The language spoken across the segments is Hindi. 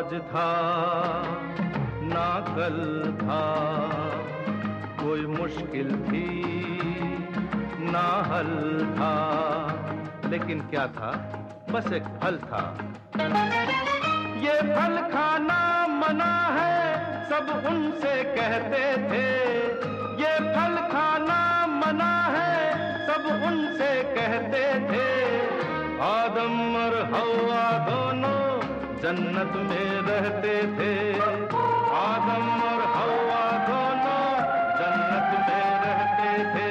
आज था ना कल था, कोई मुश्किल थी ना हल था, लेकिन क्या था, बस एक फल था। ये फल खाना मना है सब उनसे कहते थे, ये फल खाना मना है सब उनसे कहते थे। आदम और हव्वा दोनों जन्नत में रहते थे, आदम और हव्वा दोनों जन्नत में रहते थे।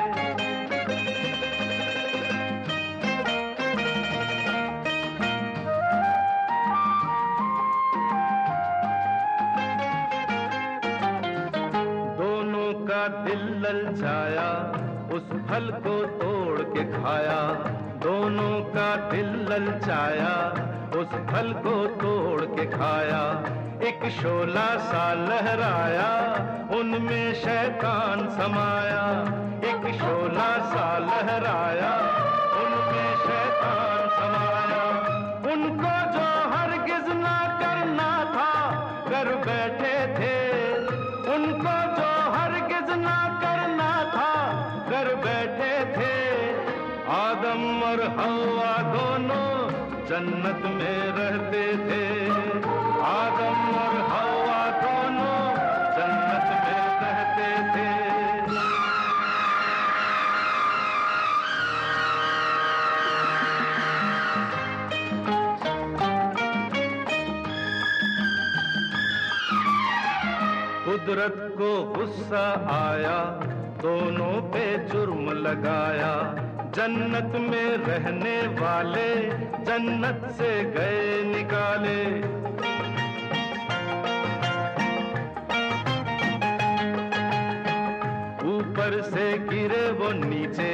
दोनों का दिल ललचाया, उस फल को तोड़ के खाया, दोनों का दिल ललचाया, उस फल को तोड़ के खाया। एक शोला सा लहराया, उनमें शैतान समाया, एक शोला सा लहराया, उनमें शैतान समाया। उनको जो हरगिज ना करना था कर बैठे थे, उनको जो हरगिज ना करना था कर बैठे थे। आदम और हव्वा दोनों जन्नत में रहते थे, आदम और हव्वा दोनों जन्नत में रहते थे। कुदरत को गुस्सा आया, दोनों पे जुर्म लगाया। जन्नत में रहने वाले जन्नत से गए निकाले। ऊपर से गिरे वो नीचे,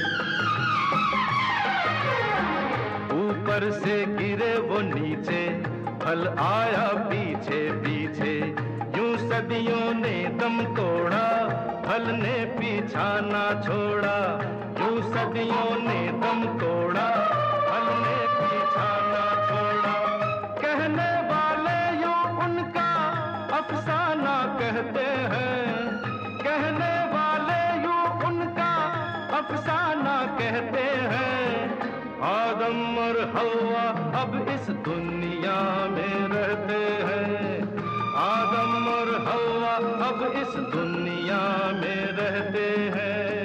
ऊपर से गिरे वो नीचे, फल आया पीछे पीछे। यूं सदियों ने दम तोड़ा, फल ने पीछा ना छोड़ा। यूं सदियों ने दम तोड़ा, फल ने पीछा ना छोड़ा। कहने वाले यूं उनका अफसाना कहते हैं, कहने वाले यूं उनका अफसाना कहते हैं। आदम और हव्वा अब इस दुनिया में रहते हैं, आदम और हव्वा अब इस दुनिया में रहते हैं।